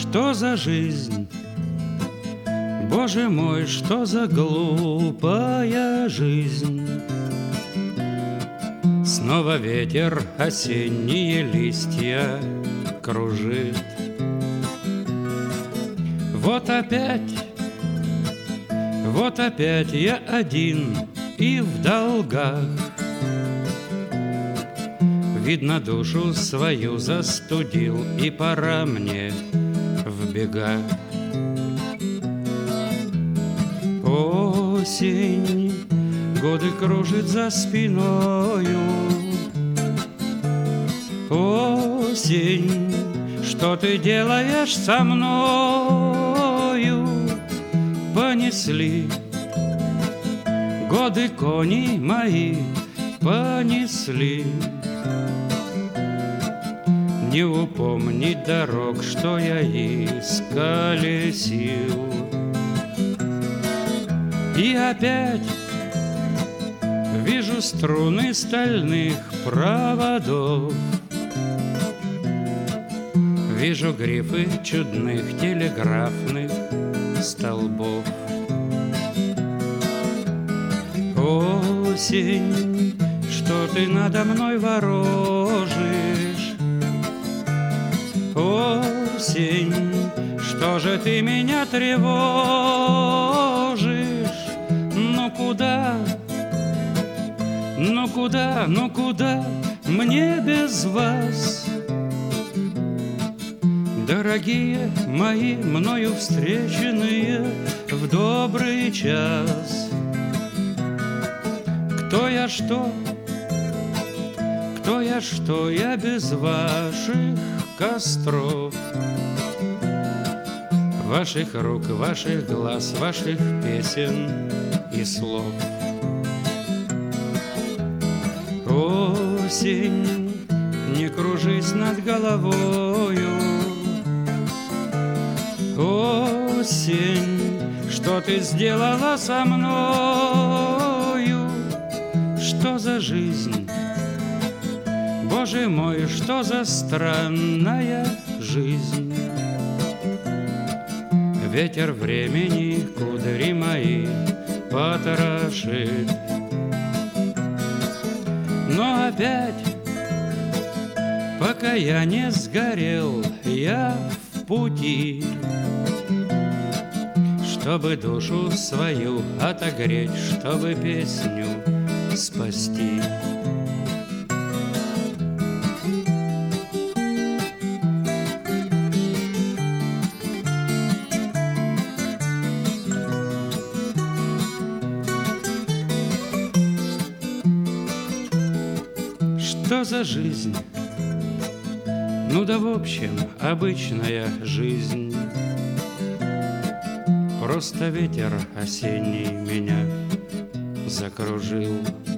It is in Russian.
Что за жизнь? Боже мой, что за глупая жизнь? Снова ветер осенние листья кружит. Вот опять я один и в долгах. Видно, душу свою застудил, и пора мне в бегах. Осень, годы кружит за спиною. Осень, что ты делаешь со мною? Понесли годы кони мои, понесли. Не упомнить дорог, что я исколесил. И опять вижу струны стальных проводов, вижу грифы чудных телеграфных столбов. Осень, что ты надо мной ворожишь? Осень, что же ты меня тревожишь? Ну куда, ну куда, ну куда мне без вас? Дорогие мои, мною встреченные в добрый час. Кто я, что? Кто я, что я без ваших костров, ваших рук, ваших глаз, ваших песен и слов? Осень, не кружись над головою. Осень, что ты сделала со мною? Что за жизнь? Боже мой, что за странная жизнь? Ветер времени кудри мои потрошит. Но опять, пока я не сгорел, я в пути, чтобы душу свою отогреть, чтобы песню спасти. Что за жизнь? Ну да в общем, обычная жизнь. Просто ветер осенний меня закружил.